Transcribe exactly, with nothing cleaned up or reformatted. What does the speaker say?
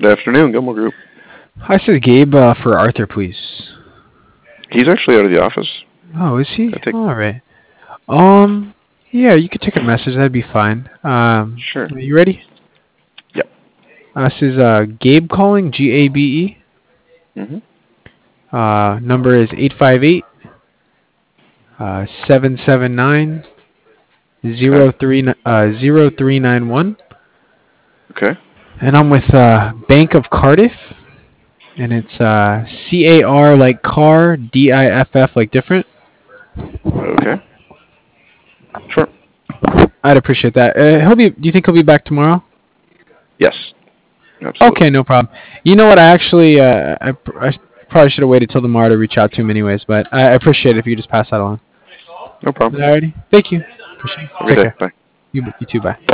afternoon, Gilmore Group. Hi, this is Gabe uh, for Arthur, please. He's actually out of the office. Oh, is he? I think- All right. Um, yeah, you could take a message. That'd be fine. Um, Sure. Are you ready? Yep. Uh, this is uh, Gabe calling, G A B E. Mm-hmm. Uh, number is eight five eight, seven seven nine, zero three nine one. Okay. And I'm with uh, Bank of Cardiff. And it's uh, C A R like car, D I F F like different. Okay. Sure. I'd appreciate that. Uh, he'll be. Do you think he'll be back tomorrow? Yes. Absolutely. Okay, no problem. You know what? I actually, uh, I, pr- I probably should have waited till tomorrow to reach out to him, anyways. But I appreciate it if you just pass that along. No problem. Alrighty. Thank you. Appreciate it. Have a Take good care. day. Bye. You, you too. Bye.